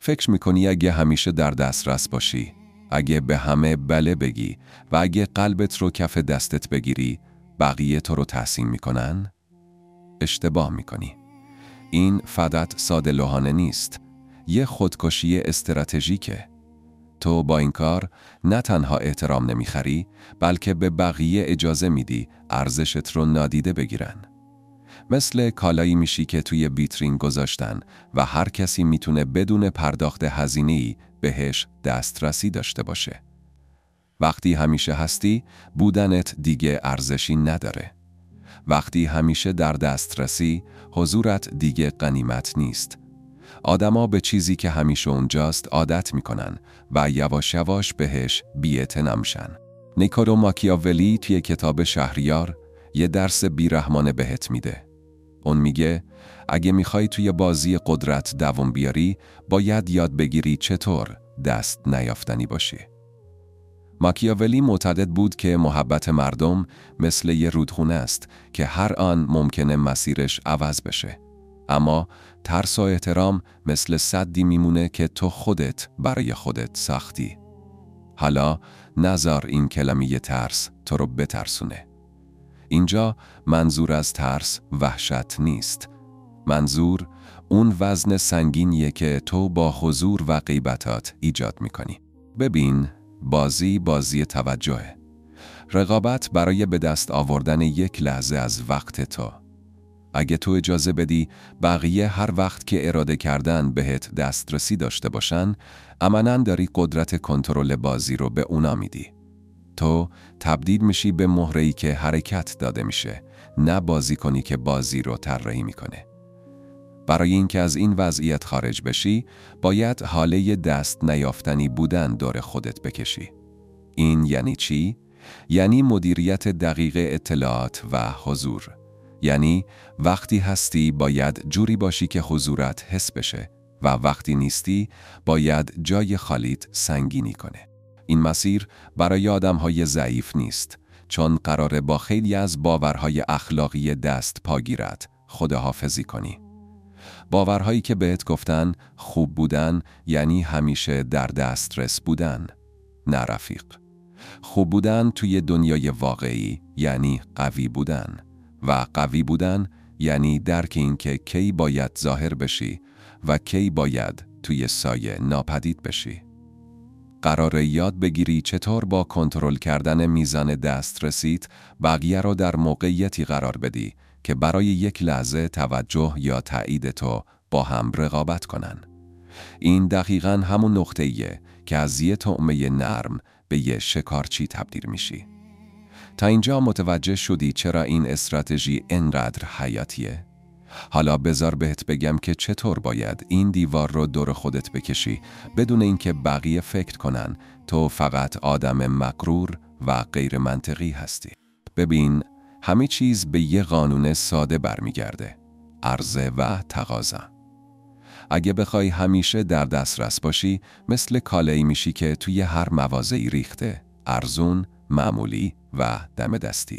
فکر میکنی اگه همیشه در دسترس باشی، اگه به همه بله بگی و اگه قلبت رو کف دستت بگیری، بقیه تو رو تحسین میکنن؟ اشتباه میکنی. این فقط ساده لوحانه نیست. یه خودکشی استراتژیکه. تو با این کار نه تنها احترام نمیخری، بلکه به بقیه اجازه میدی ارزشت رو نادیده بگیرن. مثل کالایی میشی که توی ویترین گذاشتن و هر کسی میتونه بدون پرداخت هزینه‌ای بهش دسترسی داشته باشه. وقتی همیشه هستی، بودنت دیگه ارزشی نداره. وقتی همیشه در دسترسی، حضورت دیگه غنیمت نیست. آدما به چیزی که همیشه اونجاست عادت میکنن و یواش یواش بهش بی‌اعتنا میشن. نیکولو ماکیاولی توی کتاب شهریار یه درس بیرحمانه بهت میده. اون میگه اگه میخوای توی بازی قدرت دوام بیاری، باید یاد بگیری چطور دست نیافتنی باشی. ماکیاولی معتقد بود که محبت مردم مثل یه رودخونه است که هر آن ممکنه مسیرش عوض بشه. اما ترس و احترام مثل سدی میمونه که تو خودت برای خودت ساختی. حالا نذار این کلمه ترس تو رو بترسونه. اینجا منظور از ترس وحشت نیست. منظور اون وزن سنگینیه که تو با حضور و غیبتات ایجاد میکنی. ببین، بازی توجهه. رقابت برای به دست آوردن یک لحظه از وقت تو. اگه تو اجازه بدی بقیه هر وقت که اراده کردن بهت دسترسی داشته باشن، عملاً داری قدرت کنترل بازی رو به اونا میدی. تو تبدیل میشی به مهره‌ای که حرکت داده میشه، نه بازیکنی که بازی رو طراحی میکنه. برای اینکه از این وضعیت خارج بشی، باید حاله دست نیافتنی بودن دور خودت بکشی. این یعنی چی؟ یعنی مدیریت دقیق اطلاعات و حضور. یعنی وقتی هستی باید جوری باشی که حضورت حس بشه و وقتی نیستی باید جای خالیت سنگینی کنه. این مسیر برای آدم‌های ضعیف نیست، چون قراره با خیلی از باورهای اخلاقی دست پاگیرت خداحافظی کنی. باورهایی که بهت گفتن خوب بودن یعنی همیشه در دسترس بودن. نه رفیق. خوب بودن توی دنیای واقعی یعنی قوی بودن و قوی بودن یعنی درک این که کی باید ظاهر بشی و کی باید توی سایه ناپدید بشی. قراره یاد بگیری چطور با کنترل کردن میزان دسترسیت بقیه رو در موقعیتی قرار بدی که برای یک لحظه توجه یا تایید تو با هم رقابت کنن. این دقیقاً همون نقطه‌ایه که از یه طعمه نرم به یه شکارچی تبدیل میشی. تا اینجا متوجه شدی چرا این استراتژی انقدر حیاتیه؟ حالا بذار بهت بگم که چطور باید این دیوار رو دور خودت بکشی بدون اینکه بقیه فکر کنن تو فقط آدم مغرور و غیر منطقی هستی. ببین، همه چیز به یه قانون ساده برمیگرده: عرضه و تقاضا. اگه بخوای همیشه در دسترس باشی، مثل کالایی میشی که توی هر مواضعی ریخته، ارزون، معمولی و دم دستی.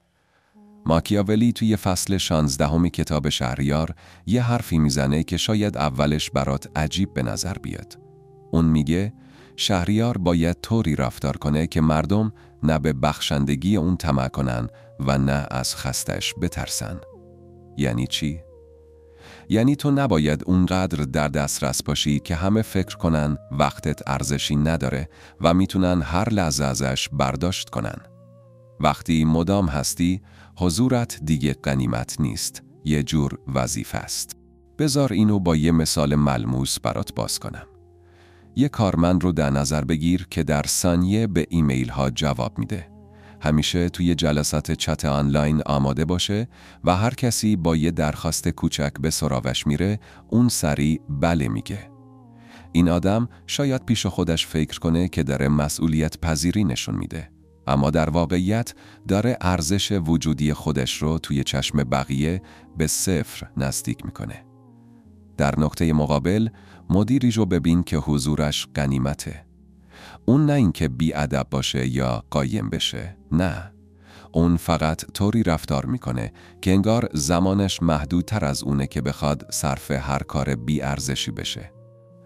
ماکیاولی توی فصل 16 کتاب شهریار یه حرفی میزنه که شاید اولش برات عجیب به نظر بیاد. اون میگه شهریار باید طوری رفتار کنه که مردم نه به بخشندگی اون طمع کنن و نه از خستش بترسن. یعنی چی؟ یعنی تو نباید اونقدر در دسترس باشی که همه فکر کنن وقتت ارزشی نداره و میتونن هر لحظه ازش برداشت کنن. وقتی مدام هستی، حضورت دیگه غنیمت نیست، یه جور وظیفه است. بذار اینو با یه مثال ملموس برات باز کنم. یه کارمند رو در نظر بگیر که در ثانیه به ایمیل ها جواب میده. همیشه توی جلسات چت آنلاین آماده باشه و هر کسی با یه درخواست کوچک به سراغش میره، اون سریع بله میگه. این آدم شاید پیش خودش فکر کنه که داره مسئولیت پذیری نشون میده، اما در واقعیت داره ارزش وجودی خودش رو توی چشم بقیه به صفر نزدیک میکنه. در نقطه مقابل، مدیری رو ببین که حضورش غنیمته. اون نه اینکه بی‌ادب باشه یا قایم بشه، نه. اون فقط طوری رفتار میکنه که انگار زمانش محدودتر از اونه که بخواد صرف هر کار بی‌ارزشی بشه.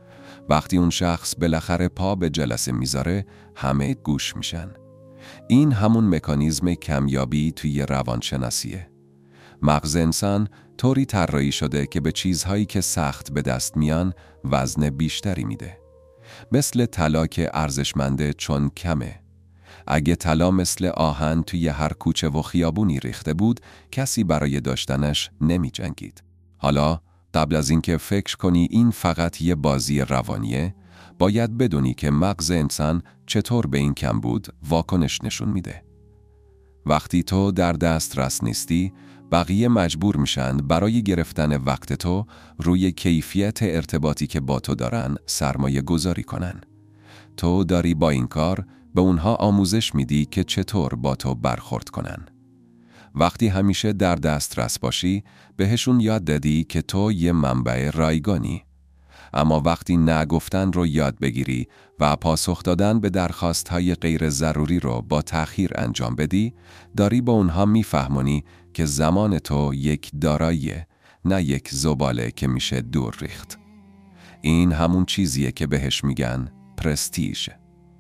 وقتی اون شخص بالاخره پا به جلسه میذاره، همه گوش میشن. این همون مکانیزم کمیابی توی روانشناسیه. مغز انسان طوری طراحی شده که به چیزهایی که سخت به دست میان وزن بیشتری میده. مثل طلا که ارزشمنده چون کمه. اگه طلا مثل آهن توی هر کوچه و خیابونی ریخته بود، کسی برای داشتنش نمی جنگید. حالا قبل از اینکه فکر کنی این فقط یه بازی روانیه، باید بدونی که مغز انسان چطور به این کمبود واکنش نشون میده. وقتی تو در دسترس نیستی، بقیه مجبور میشن برای گرفتن وقت تو روی کیفیت ارتباطی که با تو دارن سرمایه گذاری کنن. تو داری با این کار به اونها آموزش میدی که چطور با تو برخورد کنن. وقتی همیشه در دسترس باشی، بهشون یاد دادی که تو یه منبع رایگانی. اما وقتی نگفتن رو یاد بگیری و پاسخ دادن به درخواست‌های غیر ضروری رو با تأخیر انجام بدی، داری با اونها میفهمونی که زمان تو یک داراییه، نه یک زباله که میشه دور ریخت. این همون چیزیه که بهش میگن پرستیژ.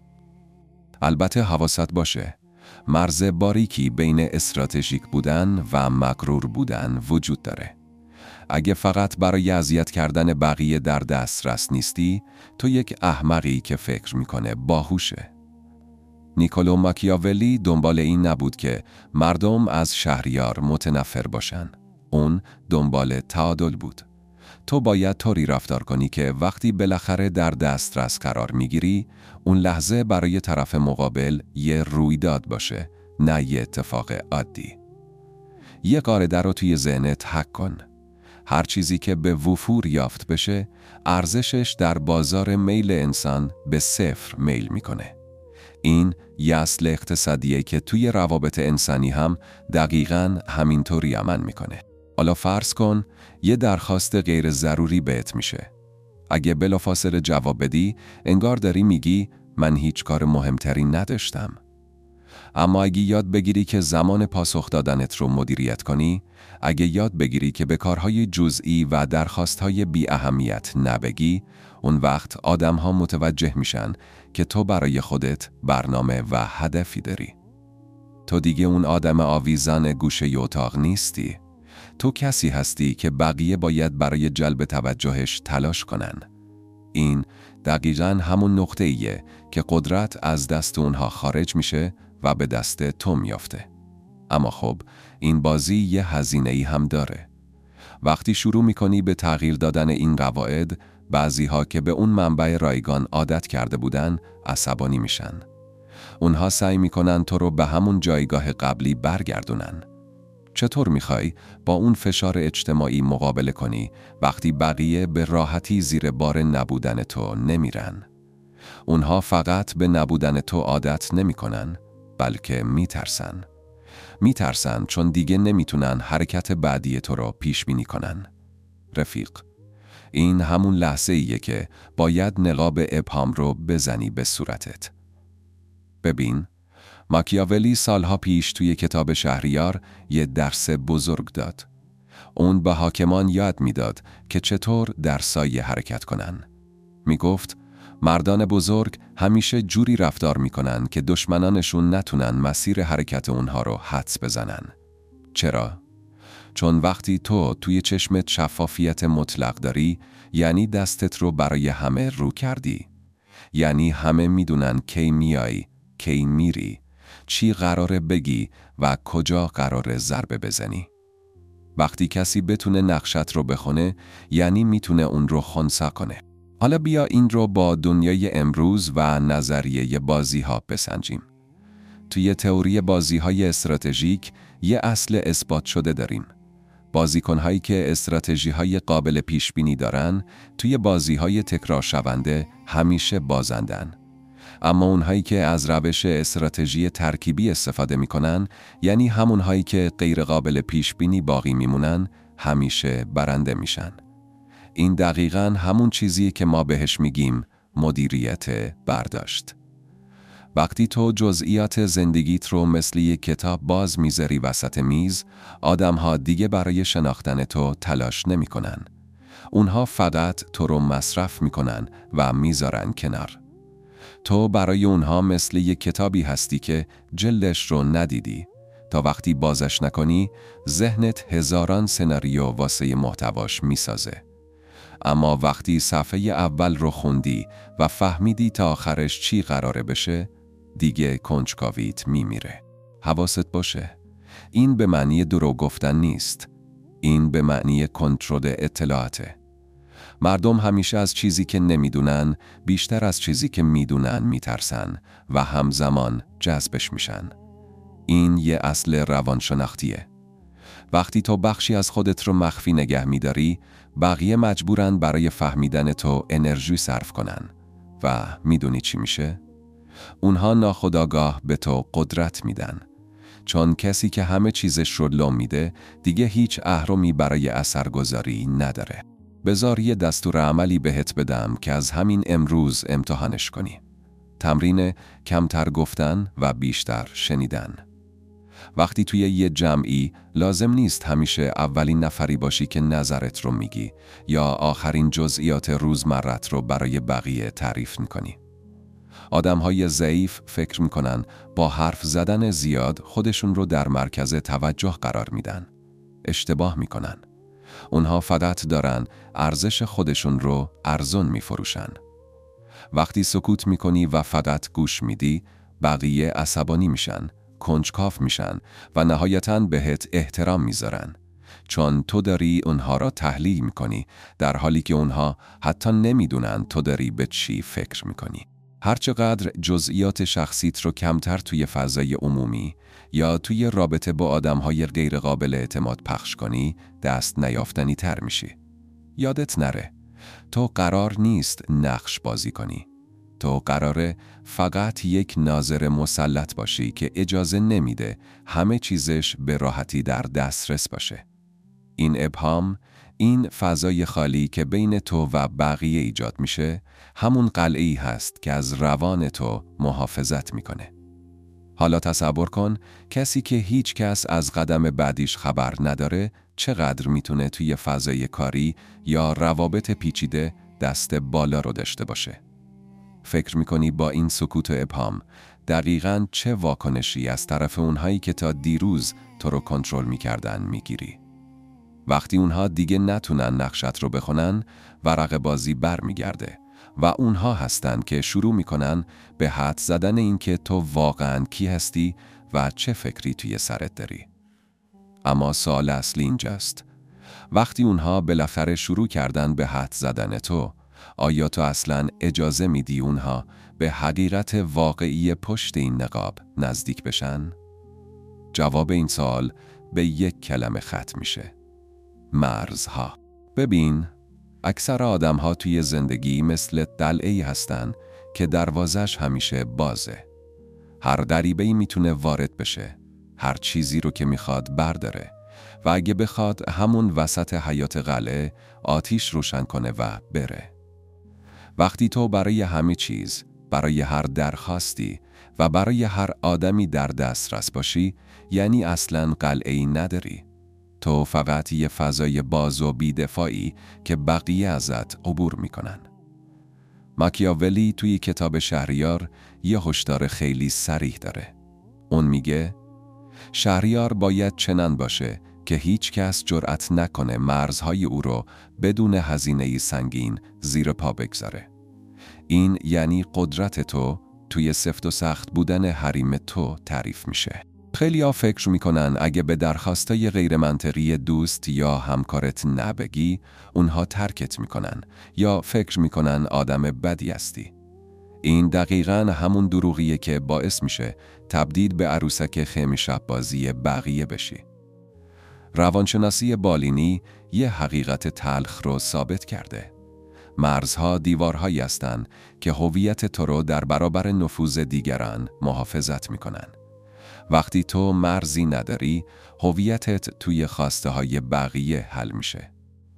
البته حواست باشه، مرز باریکی بین استراتژیک بودن و مغرور بودن وجود داره. اگه فقط برای اذیت کردن بقیه در دسترس نیستی، تو یک احمقی که فکر میکنه باهوشه. نیکولو ماکیاولی دنبال این نبود که مردم از شهریار متنفر باشن. اون دنبال تعادل بود. تو باید طوری رفتار کنی که وقتی بالاخره در دسترس قرار میگیری، اون لحظه برای طرف مقابل یه رویداد باشه، نه یه اتفاق عادی. یه قاعده رو توی ذهنت حک کن. هر چیزی که به وفور یافت بشه، ارزشش در بازار میل انسان به صفر میل میکنه. این یه اصل اقتصادیه که توی روابط انسانی هم دقیقاً همینطوری عمل میکنه. حالا فرض کن یه درخواست غیر ضروری بهت میشه. اگه بلافاصله جواب بدی، انگار داری میگی من هیچ کار مهمتری نداشتم. اما اگه یاد بگیری که زمان پاسخ دادنت رو مدیریت کنی، اگه یاد بگیری که به کارهای جزئی و درخواستهای بی اهمیت نبگی، اون وقت آدم‌ها متوجه میشن که تو برای خودت برنامه و هدفی داری. تو دیگه اون آدم آویزان گوشه اتاق نیستی. تو کسی هستی که بقیه باید برای جلب توجهش تلاش کنن. این دقیقاً همون نقطه‌ایه که قدرت از دست اونها خارج میشه و به دست تو میافته. اما خب این بازی یه هزینه‌ای هم داره. وقتی شروع میکنی به تغییر دادن این قواعد، بعضی‌ها که به اون منبع رایگان عادت کرده بودن عصبانی میشن. اونها سعی میکنن تو رو به همون جایگاه قبلی برگردونن. چطور میخوای با اون فشار اجتماعی مقابله کنی وقتی بقیه به راحتی زیر بار نبودن تو نمیرن؟ اونها فقط به نبودن تو عادت نمیکنن، بلکه میترسن. میترسن چون دیگه نمیتونن حرکت بعدی تو رو پیش بینی کنن. رفیق، این همون لحظه ایه که باید نقاب ابهام رو بزنی به صورتت. ببین، ماکیاولی سالها پیش توی کتاب شهریار یه درس بزرگ داد. اون به حاکمان یاد میداد که چطور در سایه حرکت کنن. میگفت مردان بزرگ همیشه جوری رفتار میکنن که دشمنانشون نتونن مسیر حرکت اونها رو حدس بزنن. چرا؟ چون وقتی تو توی چشمت شفافیت مطلق داری، یعنی دستت رو برای همه رو کردی. یعنی همه میدونن کی میای، کی میری، چی قراره بگی و کجا قراره ضربه بزنی. وقتی کسی بتونه نقشت رو بخونه، یعنی میتونه اون رو خنثی کنه. حالا بیا این رو با دنیای امروز و نظریه بازی ها بسنجیم. توی تئوری بازی های استراتژیک یه اصل اثبات شده داریم. بازیکن‌هایی که استراتژی‌های قابل پیش‌بینی دارن، توی بازی‌های تکرار شونده همیشه بازندن. اما اونهایی که از روش استراتژی ترکیبی استفاده می‌کنن، یعنی همونهایی که غیر قابل پیش‌بینی باقی میمونن، همیشه برنده میشن. این دقیقاً همون چیزیه که ما بهش میگیم مدیریت برداشت. وقتی تو جزئیات زندگیت رو مثل یک کتاب باز میذاری وسط میز، آدم‌ها دیگه برای شناختن تو تلاش نمی‌کنن. اونها فقط تو رو مصرف میکنن و میذارن کنار. تو برای اونها مثل یک کتابی هستی که جلدش رو ندیدی. تا وقتی بازش نکنی، ذهنت هزاران سناریو واسه محتواش میسازه. اما وقتی صفحه اول رو خوندی و فهمیدی تا آخرش چی قراره بشه، دیگه کنجکاویت میمیره. حواست باشه، این به معنی دروغ گفتن نیست. این به معنی کنترل اطلاعاته. مردم همیشه از چیزی که نمیدونن بیشتر از چیزی که میدونن میترسن و همزمان جذبش میشن. این یه اصل روانشناختیه. وقتی تو بخشی از خودت رو مخفی نگه میداری، بقیه مجبورن برای فهمیدن تو انرژی صرف کنن. و میدونی چی میشه؟ اونها ناخودآگاه به تو قدرت میدن. چون کسی که همه چیزش رو لو میده، دیگه هیچ اهرمی برای اثرگذاری نداره. بذار یه دستور عملی بهت بدم که از همین امروز امتحانش کنی. تمرین کمتر گفتن و بیشتر شنیدن. وقتی توی یه جمعی لازم نیست همیشه اولین نفری باشی که نظرت رو میگی یا آخرین جزئیات روزمرت رو برای بقیه تعریف میکنی. آدم‌های ضعیف فکر میکنن با حرف زدن زیاد خودشون رو در مرکز توجه قرار میدن. اشتباه میکنن. اونها فقط دارن ارزش خودشون رو ارزون میفروشن. وقتی سکوت میکنی و فقط گوش میدی، بقیه عصبانی میشن، کنجکاو میشن و نهایتاً بهت احترام میذارن. چون تو داری اونها را تحلیل میکنی، در حالی که اونها حتی نمیدونن تو داری به چی فکر میکنی. هرچقدر جزئیات شخصیت رو کمتر توی فضای عمومی یا توی رابطه با آدم‌های غیر قابل اعتماد پخش کنی، دست نیافتنی تر میشی. یادت نره، تو قرار نیست نقش بازی کنی. تو قراره فقط یک ناظر مسلط باشی که اجازه نمیده همه چیزش به راحتی در دسترس باشه. این ابهام، این فضای خالی که بین تو و بقیه ایجاد میشه، همون قلعه‌ای هست که از روان تو محافظت میکنه. حالا تصور کن کسی که هیچ کس از قدم بعدیش خبر نداره چقدر میتونه توی فضای کاری یا روابط پیچیده دست بالا رو داشته باشه. فکر میکنی با این سکوت و ابهام دقیقاً چه واکنشی از طرف اونهایی که تا دیروز تو رو کنترل میکردن میگیری؟ وقتی اونها دیگه نتونن نقشت رو بخونن، ورق بازی بر میگرده و اونها هستن که شروع میکنن به حد زدن این که تو واقعاً کی هستی و چه فکری توی سرت داری. اما سوال اصلی اینجاست. وقتی اونها بالاخره شروع کردن به حد زدن تو، آیا تو اصلاً اجازه میدی اونها به حقیقت واقعی پشت این نقاب نزدیک بشن؟ جواب این سوال به یک کلمه ختم میشه: مرزها. ببین، اکثر آدم‌ها توی زندگی مثل قلعه‌ای هستن که دروازش همیشه بازه. هر غریبه‌ای میتونه وارد بشه، هر چیزی رو که میخواد برداره و اگه بخواد همون وسط حیاط قلعه آتیش روشن کنه و بره. وقتی تو برای همه چیز، برای هر درخواستی و برای هر آدمی در دسترس باشی، یعنی اصلاً قلعه‌ای نداری. تو فقط یه فضای باز و بی‌دفاعی که بقیه ازت عبور میکنن. ماکیاولی توی کتاب شهریار یه هشدار خیلی صریح داره. اون میگه شهریار باید چنان باشه که هیچ کس جرأت نکنه مرزهای او رو بدون هزینه سنگین زیر پا بگذاره. این یعنی قدرت تو توی سفت و سخت بودن حریم تو تعریف میشه. خیلی‌ها فکر میکنن اگه به درخواستای غیر منطقی دوست یا همکارت نبگی، اونها ترکت میکنن یا فکر میکنن آدم بدی هستی. این دقیقاً همون دروغیه که باعث میشه تبدیل به عروسک خیمه شب بازی بقیه بشی. روانشناسی بالینی یه حقیقت تلخ رو ثابت کرده. مرزها دیوارهایی هستند که هویت تو رو در برابر نفوذ دیگران محافظت میکنن. وقتی تو مرزی نداری، هویتت توی خواسته های بقیه حل میشه.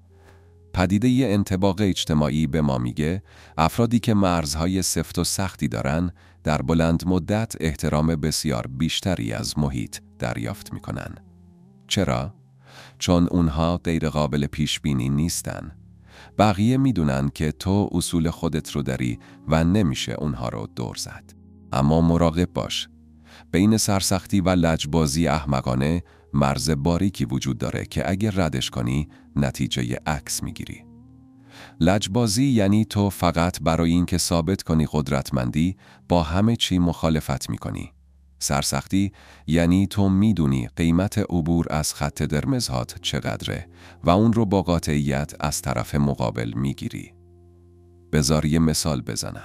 پدیده انطباق اجتماعی به ما میگه افرادی که مرزهای سفت و سختی دارن در بلند مدت احترام بسیار بیشتری از محیط دریافت میکنن. چرا؟ چون اونها غیر قابل پیش بینی نیستن. بقیه میدونن که تو اصول خودت رو داری و نمیشه اونها رو دور زد. اما مراقب باش. بین سرسختی و لجبازی احمقانه مرز باریکی وجود داره که اگه ردش کنی نتیجه عکس میگیری. لجبازی یعنی تو فقط برای اینکه ثابت کنی قدرتمندی با همه چی مخالفت میکنی. سرسختی یعنی تو میدونی قیمت عبور از خط قرمزهات چقدره و اون رو با قاطعیت از طرف مقابل میگیری. بذار یه مثال بزنم.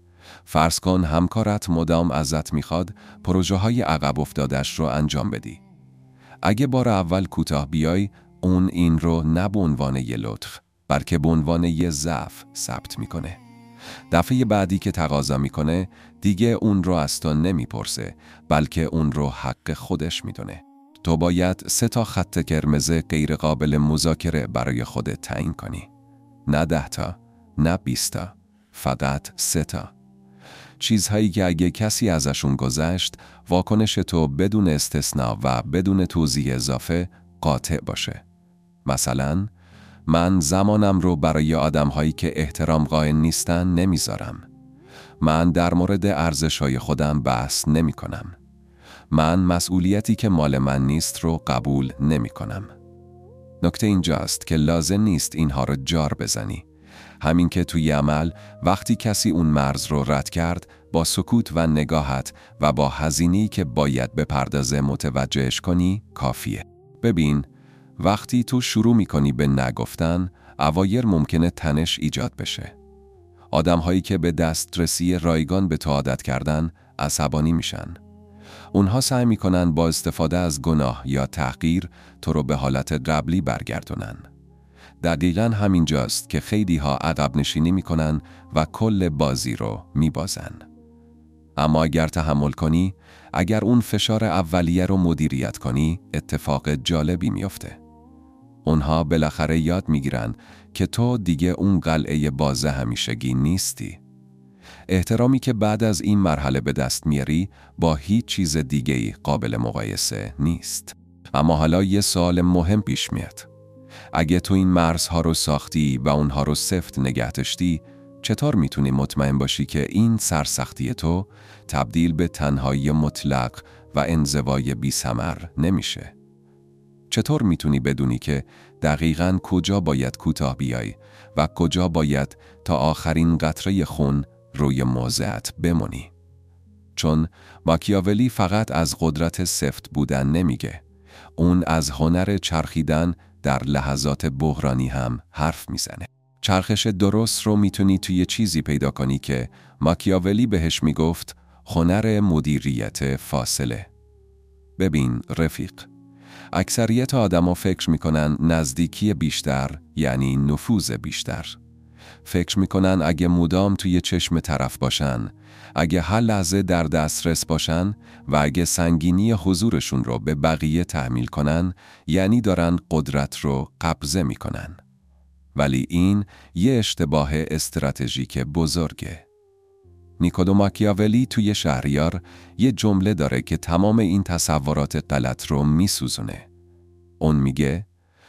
فرض کن همکارت مدام ازت میخواد پروژه‌های عقب افتادش رو انجام بدی. اگه بار اول کوتاه بیای، اون این رو نه به عنوان یه لطف، بلکه به عنوان یه ضعف ثبت میکنه. دفعه بعدی که تقاضا میکنه، دیگه اون رو از تو نمیپرسه، بلکه اون رو حق خودش میدونه. تو باید 3 خط قرمز غیر قابل مذاکره برای خودت تعیین کنی. نه 10 تا، نه 20 تا، فقط 3 تا. چیزهایی که اگه کسی ازشون گذشت، واکنش تو بدون استثناء و بدون توضیح اضافه قاطع باشه. مثلا، من زمانم رو برای آدم‌هایی که احترام قائل نیستن نمیذارم. من در مورد ارزش‌های خودم بحث نمی‌کنم. من مسئولیتی که مال من نیست رو قبول نمی‌کنم. نکته اینجاست که لازم نیست اینها رو جار بزنی. همین که توی عمل وقتی کسی اون مرز رو رد کرد، با سکوت و نگاهت و با هزینه‌ای که باید بپردازه متوجهش کنی کافیه. ببین، وقتی تو شروع میکنی به نگفتن، اوایر ممکنه تنش ایجاد بشه. آدم‌هایی که به دسترسی رایگان به تو عادت کردن، عصبانی میشن. اونها سعی میکنن با استفاده از گناه یا تحقیر تو رو به حالت قبلی برگردونن. دقیقاً همینجاست که خیلی‌ها عقب نشینی میکنن و کل بازی رو میبازن. اما اگر تحمل کنی، اگر اون فشار اولیه رو مدیریت کنی، اتفاق جالبی میفته. اونها بالاخره یاد میگیرن که تو دیگه اون قلعه باز همیشگی نیستی. احترامی که بعد از این مرحله به دست میاری با هیچ چیز دیگه‌ای قابل مقایسه نیست. اما حالا یه سوال مهم پیش میاد. اگه تو این مرزها رو ساختی و اونها رو سفت نگه داشتی، چطور میتونی مطمئن باشی که این سرسختی تو تبدیل به تنهایی مطلق و انزوای بی‌ثمر نمیشه؟ چطور میتونی بدونی که دقیقاً کجا باید کوتاه بیای و کجا باید تا آخرین قطره خون روی موضعت بمونی؟ چون ماکیاولی فقط از قدرت سفت بودن نمیگه. اون از هنر چرخیدن در لحظات بحرانی هم حرف میزنه. چرخش درست رو میتونی توی چیزی پیدا کنی که ماکیاولی بهش میگفت هنر مدیریت فاصله. ببین رفیق، اکثریت آدما فکر میکنن نزدیکی بیشتر یعنی نفوذ بیشتر. فکر میکنن اگه مدام توی چشم طرف باشن، اگه هر لحظه در دسترس باشن و اگه سنگینی حضورشون رو به بقیه تحمیل کنن، یعنی دارن قدرت رو قبضه میکنن. ولی این یه اشتباه استراتژیک بزرگه. نیکولو ماکیاولی توی شهریار یه جمله داره که تمام این تصورات غلط رو میسوزونه. اون میگه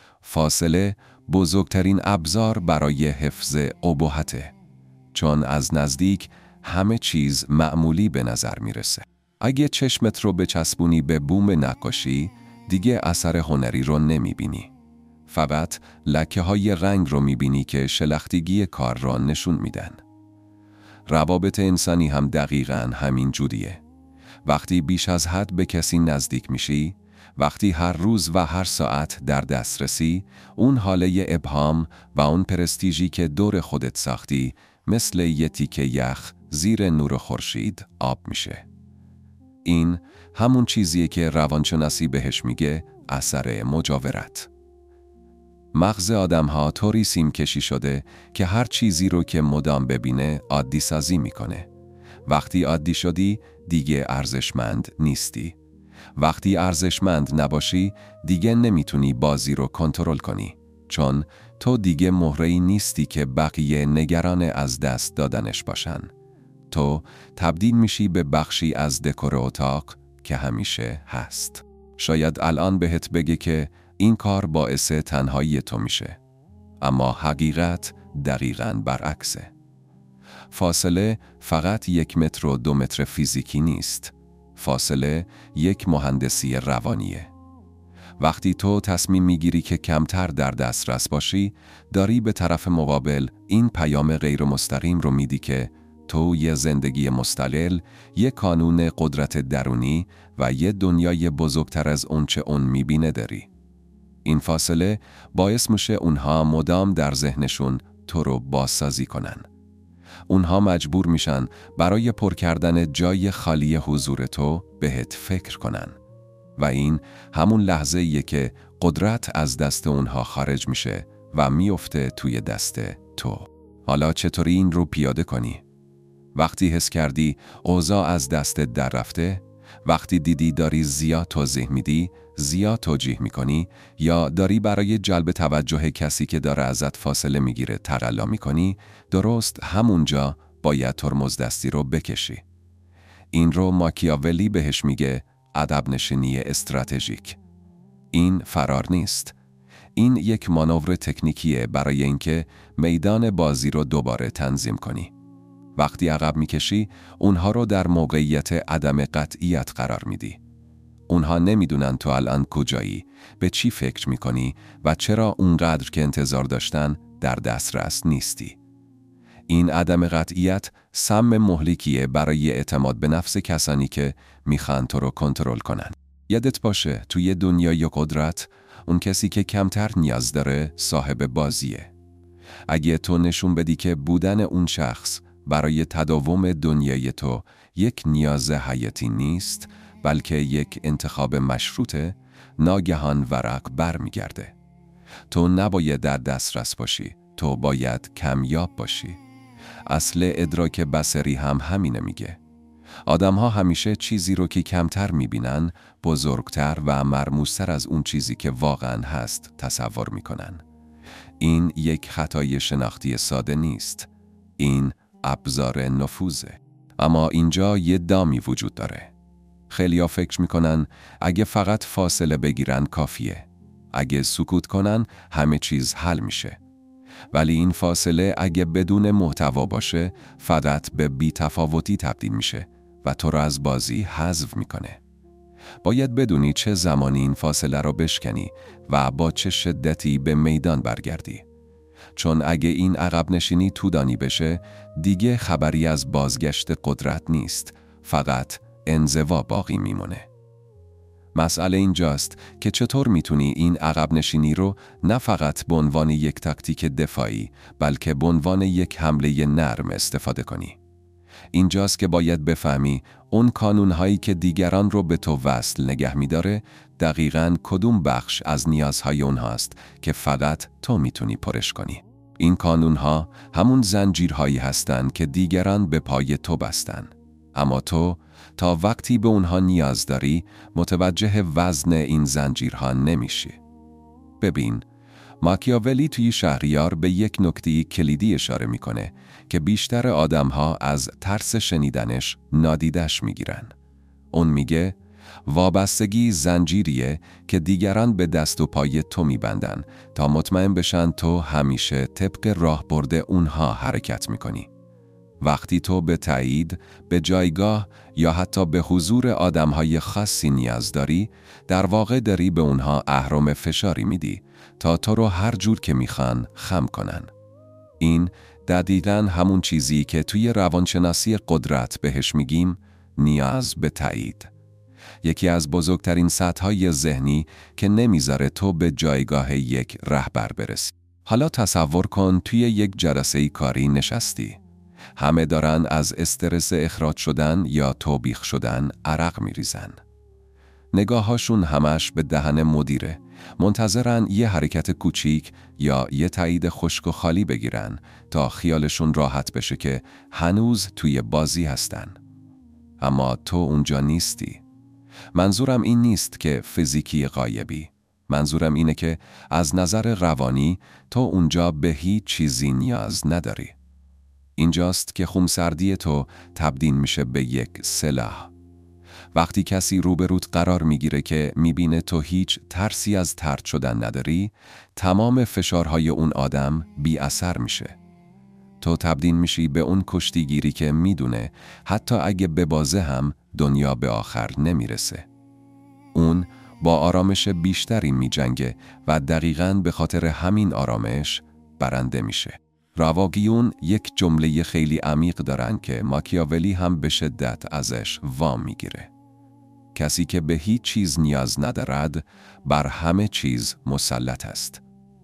فاصله بزرگترین ابزار برای حفظ ابهته، چون از نزدیک همه چیز معمولی به نظر میرسه. اگه چشمت رو بچسبونی به بوم نقاشی، دیگه اثر هنری رو نمیبینی. فقط لکه های رنگ رو میبینی که شلختگی کار را نشون میدن. روابط انسانی هم دقیقاً همین جوریه. وقتی بیش از حد به کسی نزدیک میشی، وقتی هر روز و هر ساعت در دسترسی، اون حاله ابهام و اون پرستیژی که دور خودت ساختی مثل یه تیکه یخ زیر نور خورشید آب میشه. این همون چیزیه که روانشناسی بهش میگه اثر مجاورت. مغز آدم‌ها طوری سیم کشی شده که هر چیزی رو که مدام ببینه عادی سازی میکنه. وقتی عادی شدی دیگه ارزشمند نیستی. وقتی ارزشمند نباشی دیگه نمیتونی بازی رو کنترل کنی، چون تو دیگه مهره‌ای نیستی که بقیه نگران از دست دادنش باشن. تو تبدیل میشی به بخشی از دکور اتاق که همیشه هست. شاید الان بهت بگه که این کار باعث تنهایی تو میشه. اما حقیقت دقیقاً برعکسه. فاصله فقط 1 متر و 2 متر فیزیکی نیست. فاصله یک مهندسی روانیه. وقتی تو تصمیم میگیری که کمتر در دسترس باشی، داری به طرف مقابل این پیام غیر مستقیم رو میدی که تو یه زندگی مستقل، یه کانون قدرت درونی و یه دنیای بزرگتر از اونچه اون میبینه داری. این فاصله باعث میشه اونها مدام در ذهنشون تو رو بازسازی کنن. اونها مجبور میشن برای پر کردن جای خالی حضور تو بهت فکر کنن. و این همون لحظه ایه که قدرت از دست اونها خارج میشه و میفته توی دست تو. حالا چطوری این رو پیاده کنی؟ وقتی حس کردی اوضاع از دستت در رفته، وقتی دیدی داری زیاد توضیح میدی، زیاد توجیه میکنی، یا داری برای جلب توجه کسی که داره ازت فاصله میگیره تقلا میکنی، درست همونجا باید ترمز دستی رو بکشی. این رو ماکیاولی بهش میگه عقب نشینی استراتژیک. این فرار نیست. این یک مانور تکنیکیه برای اینکه میدان بازی رو دوباره تنظیم کنی. وقتی عقب میکشی، اونها رو در موقعیت عدم قطعیت قرار میدی. اونها نمیدونن تو الان کجایی، به چی فکر میکنی و چرا اونقدر که انتظار داشتن در دسترس نیستی. این عدم قطعیت سم مهلکیه برای اعتماد به نفس کسانی که میخوان تو رو کنترل کنن. یادت باشه توی دنیای قدرت، اون کسی که کمتر نیاز داره صاحب بازیه. اگه تو نشون بدی که بودن اون شخص برای تداوم دنیای تو یک نیاز حیاتی نیست، بلکه یک انتخاب مشروطه، ناگهان ورق برمیگرده. تو نباید در دسترس باشی، تو باید کمیاب باشی. اصل ادراک بصری هم همینه میگه. آدم‌ها همیشه چیزی رو که کمتر میبینن، بزرگتر و مرموزتر از اون چیزی که واقعاً هست تصور میکنن. این یک خطای شناختی ساده نیست. این ابزار نفوذه. اما اینجا یه دامی وجود داره. خیلیا فکر میکنن اگه فقط فاصله بگیرن کافیه. اگه سکوت کنن همه چیز حل میشه. ولی این فاصله اگه بدون محتوا باشه فقط به بی‌تفاوتی تبدیل میشه و تو رو از بازی حذف میکنه. باید بدونی چه زمانی این فاصله رو بشکنی و با چه شدتی به میدان برگردی. چون اگه این عقب نشینی طولانی بشه، دیگه خبری از بازگشت قدرت نیست، فقط انزوا باقی میمونه. مسئله اینجاست که چطور میتونی این عقب نشینی رو نه فقط به عنوان یک تاکتیک دفاعی، بلکه به عنوان یک حمله نرم استفاده کنی. اینجاست که باید بفهمی اون کانونهایی که دیگران رو به تو وصل نگه میداره دقیقاً کدوم بخش از نیازهای اونهاست که فقط تو میتونی پرش کنی. این کانونها همون زنجیرهایی هستن که دیگران به پای تو بستن. اما تو تا وقتی به اونها نیاز داری متوجه وزن این زنجیرها نمیشی. ببین، ماکیاولی توی شهریار به یک نکته کلیدی اشاره میکنه که بیشتر آدمها از ترس شنیدنش نادیدش میگیرن. اون میگه وابستگی زنجیریه که دیگران به دست و پای تو میبندن تا مطمئن بشن تو همیشه طبق راهبرد اونها حرکت میکنی. وقتی تو به تایید، به جایگاه یا حتی به حضور آدمهای خاصی نیاز داری، در واقع داری به اونها اهرم فشاری میدی تا تو رو هر جور که میخوان خم کنن. این دقیقاً همون چیزی که توی روانشناسی قدرت بهش میگیم نیاز به تایید. یکی از بزرگترین سطح‌های ذهنی که نمیذاره تو به جایگاه یک رهبر برسی. حالا تصور کن توی یک جلسه کاری نشستی. همه دارن از استرس اخراج شدن یا توبیخ شدن عرق میریزن. نگاهاشون همش به دهن مدیره، منتظرن یه حرکت کوچیک یا یه تایید خشک و خالی بگیرن تا خیالشون راحت بشه که هنوز توی بازی هستن. اما تو اونجا نیستی. منظورم این نیست که فیزیکی غایبی. منظورم اینه که از نظر روانی تو اونجا به هیچ چیزی نیاز نداری. اینجاست که خونسردی تو تبدیل میشه به یک سلاح. وقتی کسی روبروت قرار میگیره که میبینه تو هیچ ترسی از طرد شدن نداری، تمام فشارهای اون آدم بی اثر میشه. تو تبدیل میشی به اون کشتیگیری که میدونه حتی اگه ببازه هم دنیا به آخر نمیرسه. اون با آرامش بیشتری میجنگه و دقیقاً به خاطر همین آرامش برنده میشه. رواقیون یک جمله خیلی عمیق دارن که ماکیاولی هم به شدت ازش وام میگیره. کسی که به هیچ چیز نیاز ندارد بر همه چیز مسلط است.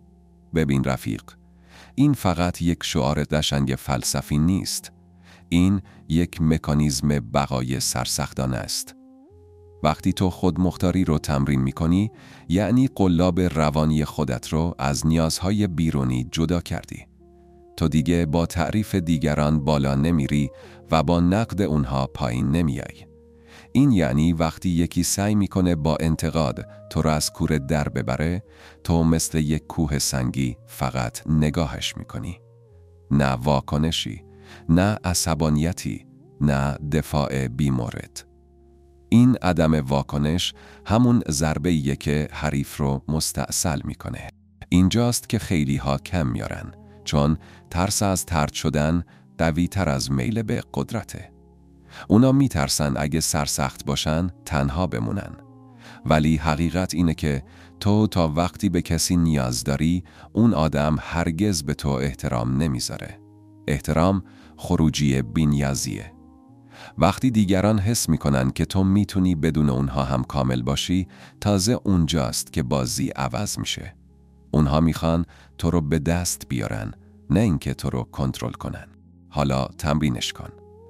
ببین رفیق، این فقط یک شعار قشنگ فلسفی نیست. این یک مکانیزم بقای سرسختانه است. وقتی تو خودمختاری رو تمرین می‌کنی، یعنی قلاب روانی خودت رو از نیازهای بیرونی جدا کردی. تو دیگه با تعریف دیگران بالا نمیری و با نقد اونها پایین نمیای. این یعنی وقتی یکی سعی میکنه با انتقاد تو رو از کوره در ببره، تو مثل یک کوه سنگی فقط نگاهش میکنی. نه واکنشی، نه عصبانیتی، نه دفاع بیمورد. این عدم واکنش همون ضربه‌ایه که حریف رو مستأصل میکنه. اینجاست که خیلی ها کم میارن، چون ترس از طرد شدن قوی تر از میل به قدرته. اونا میترسن اگه سرسخت باشن تنها بمونن. ولی حقیقت اینه که تو تا وقتی به کسی نیاز داری، اون آدم هرگز به تو احترام نمیذاره. احترام خروجی بی‌نیازیه. وقتی دیگران حس میکنن که تو میتونی بدون اونها هم کامل باشی، تازه اونجاست که بازی عوض میشه. اونها میخوان تو رو به دست بیارن، نه اینکه تو رو کنترل کنن. حالا تمرینش کن.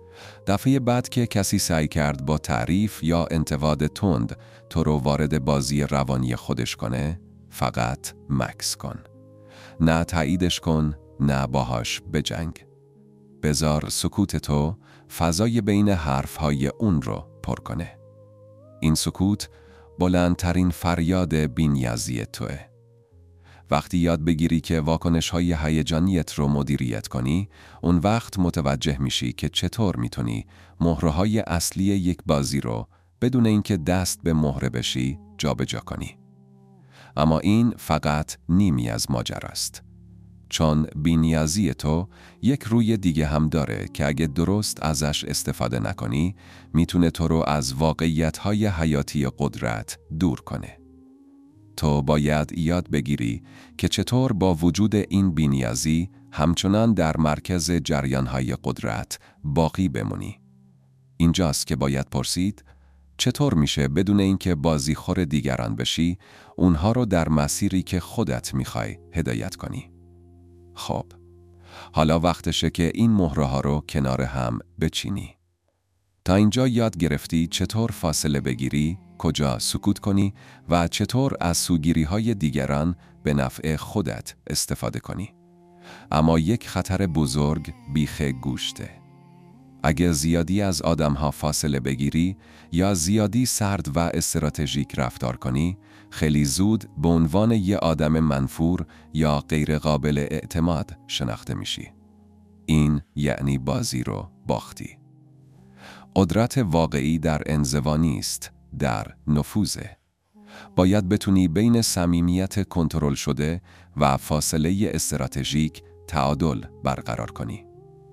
دفعه بعد که کسی سعی کرد با تعریف یا انتقاد تند تو رو وارد بازی روانی خودش کنه، فقط مکث کن. نه تاییدش کن، نه باهاش بجنگ. بذار سکوت تو فضای بین حرفهای اون رو پر کنه. این سکوت بلندترین فریاد بی‌نیازی توه. وقتی یاد بگیری که واکنش‌های هیجانیت رو مدیریت کنی، اون وقت متوجه میشی که چطور میتونی مهره‌های اصلی یک بازی رو بدون اینکه دست به مهره بشی جابجا کنی. اما این فقط نیمی از ماجراست. چون بی‌نیازی تو یک روی دیگه هم داره که اگه درست ازش استفاده نکنی، میتونه تو رو از واقعیت‌های حیاتی قدرت دور کنه. تو باید یاد بگیری که چطور با وجود این بی‌نیازی همچنان در مرکز جریان‌های قدرت باقی بمونی. اینجاست که باید پرسید چطور میشه بدون اینکه بازیخور دیگران بشی، اونها رو در مسیری که خودت میخوای هدایت کنی. خب، حالا وقتشه که این مهره‌ها رو کنار هم بچینی. تا اینجا یاد گرفتی چطور فاصله بگیری، کجا سکوت کنی و چطور از سوگیری‌های دیگران به نفع خودت استفاده کنی. اما یک خطر بزرگ بیخ گوشته. اگه زیادی از آدم‌ها فاصله بگیری یا زیادی سرد و استراتژیک رفتار کنی، خیلی زود به عنوان یه آدم منفور یا غیر قابل اعتماد شناخته میشی. این یعنی بازی رو باختی. قدرت واقعی در انزوا نیست، در نفوذه. باید بتونی بین صمیمیت کنترل شده و فاصله استراتژیک تعادل برقرار کنی.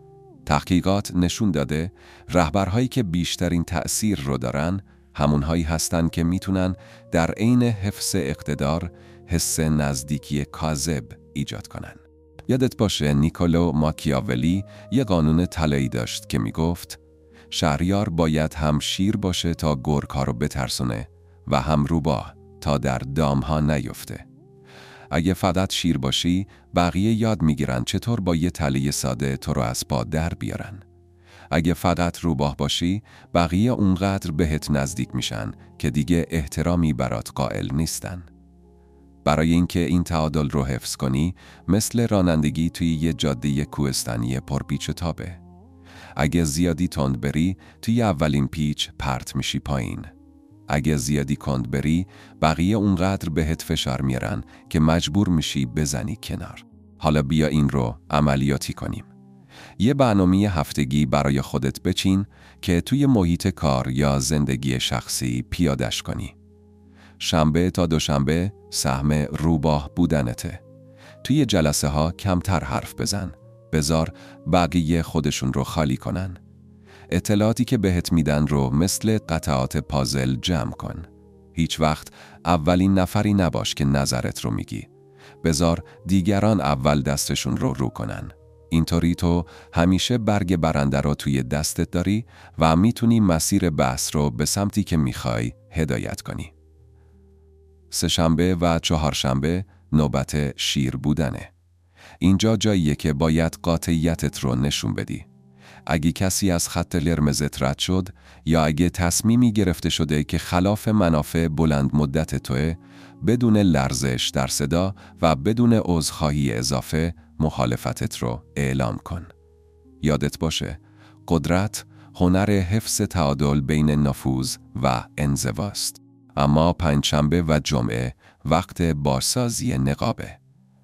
تحقیقات نشون داده رهبرهایی که بیشترین تأثیر رو دارن همونهایی هستن که میتونن در عین حفظ اقتدار حس نزدیکی کاذب ایجاد کنن. یادت باشه نیکولو ماکیاولی یه قانون طلایی داشت که میگفت شهریار باید هم شیر باشه تا گرگ‌ها رو بترسونه و هم روباه تا در دام‌ها نیفته. اگه فقط شیر باشی، بقیه یاد میگیرن چطور با یه تله ساده تو رو از پا در بیارن. اگه فقط روباه باشی، بقیه اونقدر بهت نزدیک میشن که دیگه احترامی برات قائل نیستن. برای اینکه این تعادل رو حفظ کنی، مثل رانندگی توی یه جاده کوهستانی پرپیچ و تابه. اگه زیادی تند بری، توی اولین پیچ پرت میشی پایین. اگه زیادی کند بری، بقیه اونقدر بهت فشار میارن که مجبور میشی بزنی کنار. حالا بیا این رو عملیاتی کنیم. یه برنامه هفتگی برای خودت بچین که توی محیط کار یا زندگی شخصی پیادش کنی. شنبه تا دوشنبه سهم روباه بودنته. توی جلسه ها کمتر حرف بزن. بذار بقیه خودشون رو خالی کنن. اطلاعاتی که بهت میدن رو مثل قطعات پازل جمع کن. هیچ وقت اولین نفری نباش که نظرت رو میگی. بذار دیگران اول دستشون رو کنن. اینطوری تو همیشه برگ برنده رو توی دستت داری و میتونی مسیر بحث رو به سمتی که میخوای هدایت کنی. سه‌شنبه و چهارشنبه نوبت شیر بودنه. اینجا جاییه که باید قاطعیتت رو نشون بدی. اگه کسی از خط قرمزت رد شد یا اگه تصمیمی گرفته شده که خلاف منافع بلند مدت توه، بدون لرزش در صدا و بدون عذرخواهی اضافه مخالفتت رو اعلام کن. یادت باشه، قدرت هنر حفظ تعادل بین نفوذ و انزواست. اما پنجشنبه و جمعه وقت بازسازی نقابه.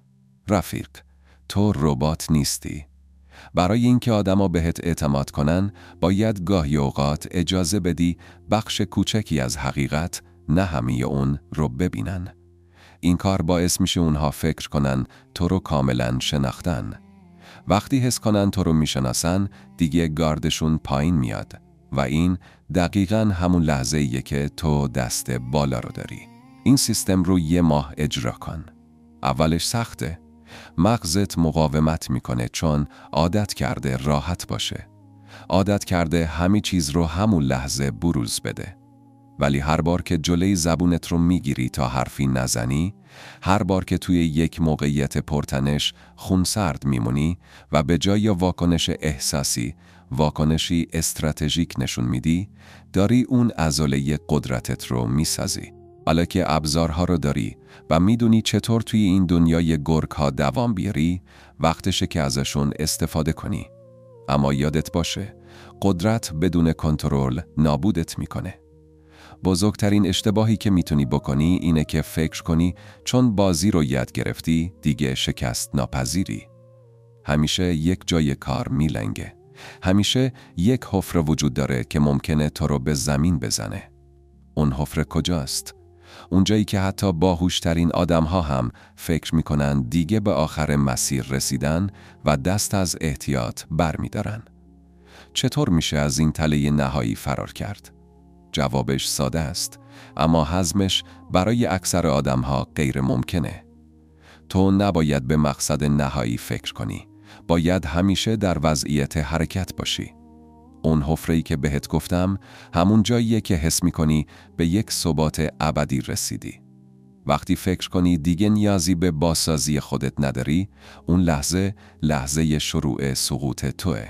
رفیق، تو ربات نیستی. برای اینکه آدما بهت اعتماد کنن، باید گاهی اوقات اجازه بدی بخش کوچکی از حقیقت، نه همه اون رو ببینن. این کار باعث میشه اونها فکر کنن تو رو کاملا شناختن. وقتی حس کنن تو رو میشناسن، دیگه گاردشون پایین میاد و این دقیقاً همون لحظه‌ایه که تو دست بالا رو داری. این سیستم رو 1 ماه اجرا کن. اولش سخته. مغزت مقاومت میکنه چون عادت کرده راحت باشه. عادت کرده همه چیز رو همون لحظه بروز بده. ولی هر بار که جلوی زبونت رو میگیری تا حرفی نزنی، هر بار که توی یک موقعیت پرتنش خونسرد میمونی و به جای واکنش احساسی، واکنشی استراتژیک نشون میدی، داری اون عضله قدرتت رو میسازی. حالا که ابزارها رو داری و میدونی چطور توی این دنیای گرگ ها دوام بیاری، وقتشه که ازشون استفاده کنی. اما یادت باشه، قدرت بدون کنترل نابودت میکنه. بزرگترین اشتباهی که میتونی بکنی اینه که فکر کنی چون بازی رو یاد گرفتی دیگه شکست ناپذیری. همیشه یک جای کار میلنگه. همیشه یک حفره وجود داره که ممکنه تو رو به زمین بزنه. اون حفره کجاست؟ اونجایی که حتی باهوشترین آدم‌ها هم فکر میکنن دیگه به آخر مسیر رسیدن و دست از احتیاط برمیدارن. چطور میشه از این تله نهایی فرار کرد؟ جوابش ساده است، اما هضمش برای اکثر آدم‌ها غیر ممکنه. تو نباید به مقصد نهایی فکر کنی. باید همیشه در وضعیت حرکت باشی. اون حفره‌ای که بهت گفتم همون جاییه که حس می‌کنی به یک ثبات ابدی رسیدی. وقتی فکر کنی دیگه نیازی به بازسازی خودت نداری، اون لحظه شروع سقوط توه.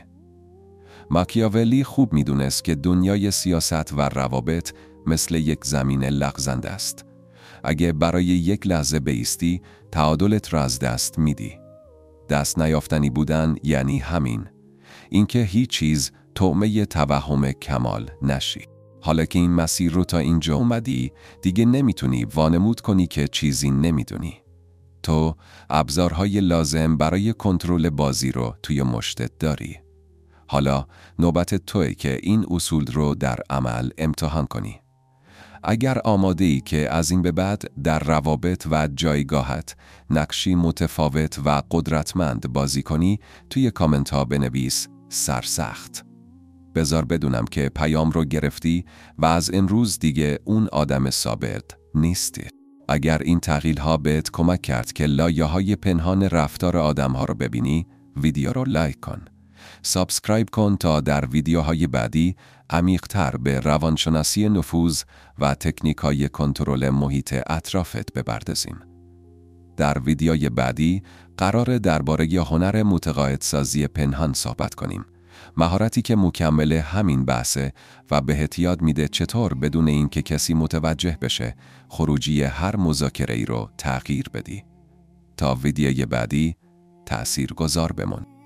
ماکیاولی خوب میدونست که دنیای سیاست و روابط مثل یک زمین لغزنده است. اگه برای یک لحظه بایستی، تعادلت را از دست میدی. دست نیافتنی بودن یعنی همین. اینکه هیچ چیز طعمه توهم کمال نشی. حالا که این مسیر رو تا اینجا اومدی، دیگه نمیتونی وانمود کنی که چیزی نمیدونی. تو ابزارهای لازم برای کنترل بازی رو توی مشتت داری. حالا نوبت توئه که این اصول رو در عمل امتحان کنی. اگر آماده‌ای که از این به بعد در روابط و جایگاهت نقشی متفاوت و قدرتمند بازی کنی، توی کامنت ها بنویس سرسخت. بذار بدونم که پیام رو گرفتی و از امروز دیگه اون آدم ثابت نیستی. اگر این تغییل ها بهت کمک کرد که لایه‌های پنهان رفتار آدم ها رو ببینی، ویدیو رو لایک کن. سابسکرایب کن تا در ویدیوهای بعدی عمیق‌تر به روانشناسی نفوذ و تکنیک‌های کنترل محیط اطرافت بپردازیم. در ویدیوی بعدی قرار درباره هنر متقاعدسازی پنهان صحبت کنیم. مهارتی که مکمل همین بحثه و بهت یاد میده چطور بدون اینکه کسی متوجه بشه خروجی هر مذاکره‌ای رو تغییر بدی. تا ویدیوی بعدی تأثیرگذار بمون.